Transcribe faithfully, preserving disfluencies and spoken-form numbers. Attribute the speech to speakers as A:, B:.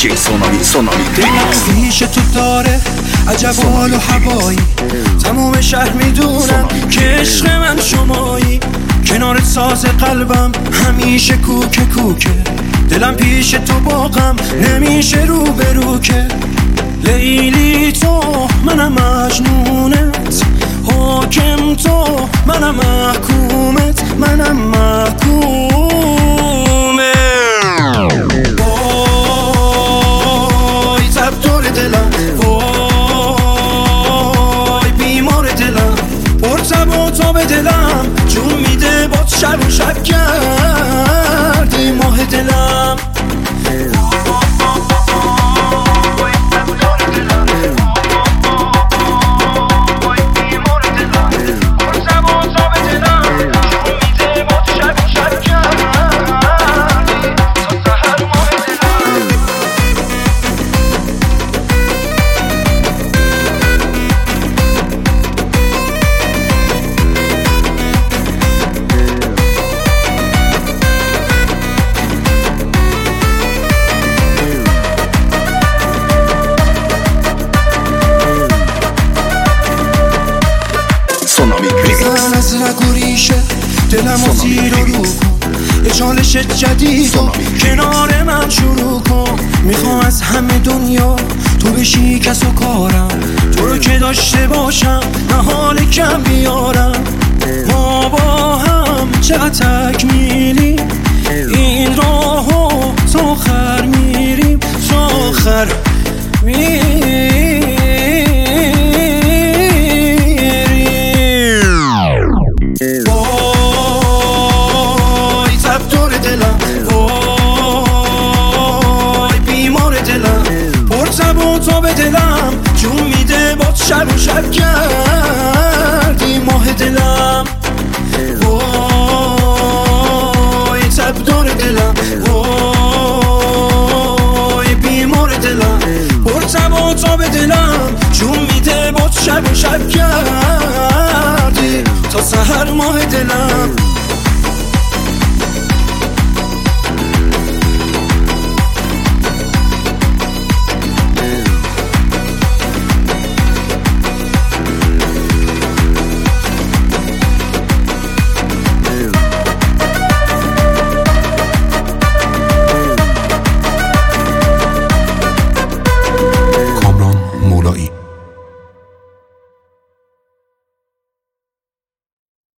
A: جی سونامی سونامی
B: ریمیکس تو داره عجب حال و هوایی، تموم شهر میدونم که عشق من شمایی. کنارت ساز قلبم همیشه کوکه کوکه، دلم پیش تو باقم نمیشه رو به رو که. لیلی تو منم مجنونت، حاکم تو منم محکومت، منم محکومت. وای تب دور دلم، وای بیمار دلم، پرتب و تاب دلم جون میده با شب و شب کردی ماه دلم. بزن از رگ و ریشه دلم و زیر و رو کن، یه چالش جدید و کنار من شروع کن. میخوام از همه دنیا تو بشی کس و کارم، تو رو که داشته باشم نه حال کم بیارم. ما با هم چقدر تکمیلی این راهو تا آخر میریم، تا آخر میریم. وای تب دور دلم، وای بیمار دلم، پرتب و تاب دلم جون میده با شب و شب کردی ماه دلم. وای تب دور دلم، وای بیمار دلم، پرتب و تاب دلم جون میده با شب و شب کردی تا سحر ماه دلم.